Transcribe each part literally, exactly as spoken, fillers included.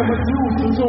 almasihu sun zo.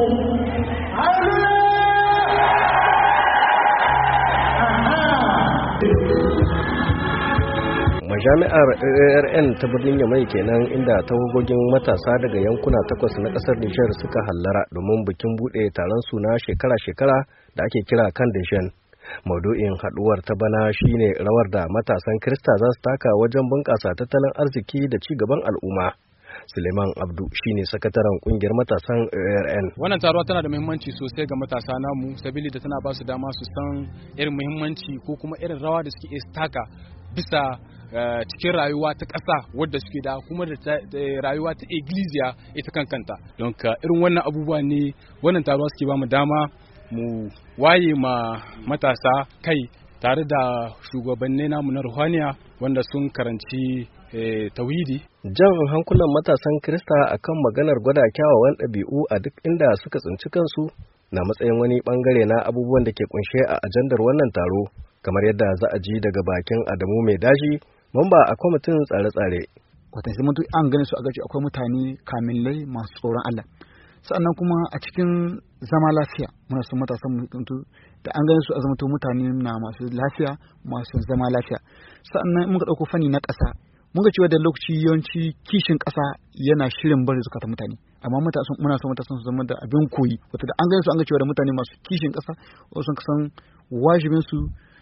Majami'ar A R N ta birnin Yamai kenan inda tawagogin matasa daga yankuna takwas na kasar Nijar suka hallara domin bikin bude taron su na shekara-shekara da ake kira Convention. Maudu'in haduwar ta bana shine rawar da matasan Kirista za su taka wajen bunƙasa tattalin arziki da ci gaban al'umma. Suleiman Abdu shine sakataren kungiyar matasan A R N. Wannan taruwa tana da muhimmanci sosai ga matasa namu sabili da tana ba su dama su san irin muhimmanci ko kuma irin rawa da suke taka bisa cikin rayuwa ta ƙasa wadda suke da kuma da rayuwa ta iglesia ita kankanta. Don ka irin wannan abubuwa ne wannan taruwa suke ba mu dama mu waye ma matasa kai tare da shugabanni namu na ruhaniya wanda sun karanci tauhidi. Jan hankulan matasan Kirista akan maganar gwada kyawawan ɗabi'u a duk inda suka tsinci kansu na matsayin wani bangare na abubuwan da ke kunshe a ajandar wannan taro, kamar yadda za a ji daga bakin Adamu Mai Dashi, mamba a kwamitin tsare-tsare. Watansu mutu an gani su a gaji akwai mutane kamilai masu tsoron Allah. Sa'annan kuma a cikin zama lafiya muna son matasan mutuntu da an gani su a zama mutane na masu lafiya masu zama lafiya. Sa'annan muka ɗauko fanni na ƙasa muka cewa da lokaci yawanci kishin ƙasa yana shirin bari zukata mutane, amma matasan muna son matasan su zama da abin koyi, wato da an gani su an ga cewa da mutane masu kishin ƙasa wasu sun kasan wajibin su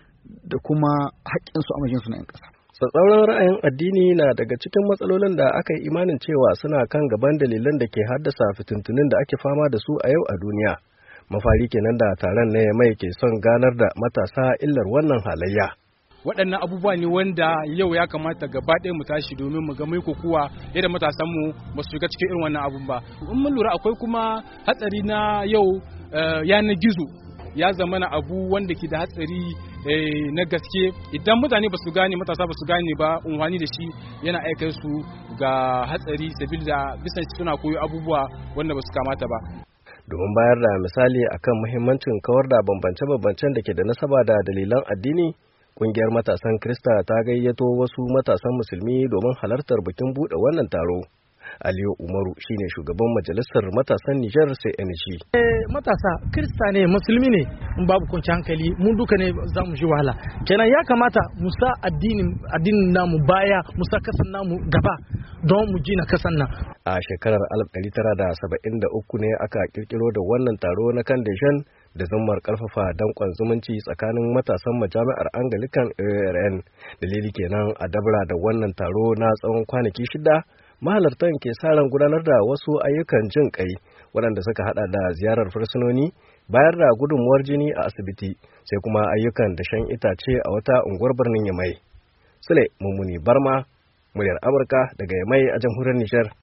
da kuma haƙƙin su a majin su na 'yan ƙasa. Tsatsauran ra'ayin addini na daga cikin matsalolin da aka yi imanin cewa suna kan gaban dalilan da ke haddasa fitintunin da ake fama da su a yau a duniya. Mafari kenan da taron ne mai ke son ganar da matasa illar wannan halayya. Waɗannan abubuwa ne wanda yau ya kamata gaba ɗaya mu tashi domin mu ga mai kokuwa yadda matasanmu ba su shiga cikin irin wannan abun ba. In mun lura akwai kuma hatsari na yau yanar gizo ya zama na abu wanda ke da hatsari na gaske, idan mutane ba su gane matasa ba su gane ba unwani da shi yana aika su ga hatsari sabida bisan suna koyo abubuwa wanda ba su kamata ba. Domin bayar da misali akan muhimmancin kawar da bambance-bambancen da ke da nasaba da dalilan addini, kungiyar matasan Kirista ta gayyato wasu matasan musulmi domin halartar bikin buɗe wannan taro. Aliyu Umaru shine shugaban majalisar matasan Nijar C N G. Eh, matasa Kirista ne musulmi ne in babu kwanci hankali mun duka ne za mu ji wahala. Kenan ya kamata mu sa addinin addinin namu baya, mu sa kasan namu gaba don mu gina kasan nan. A shekarar alif ɗari tara da saba'in da uku ne aka kirkiro da wannan taro na Convention da zammar karfafa dankon zumunci tsakanin matasan majami'ar Anglican A R N. Dalili kenan a dabra da wannan taro na tsawon kwanaki shida, mahalartan ke sa ran gudanar da wasu ayyukan jin kai waɗanda suka hada da ziyarar fursunoni, bayar da gudunmuwar jini a asibiti, sai kuma ayyukan dashen itace a wata unguwar birnin Yamai. Sule Mummuni Barma, muryar Amurka daga Yamai a jamhuriyar Nijar.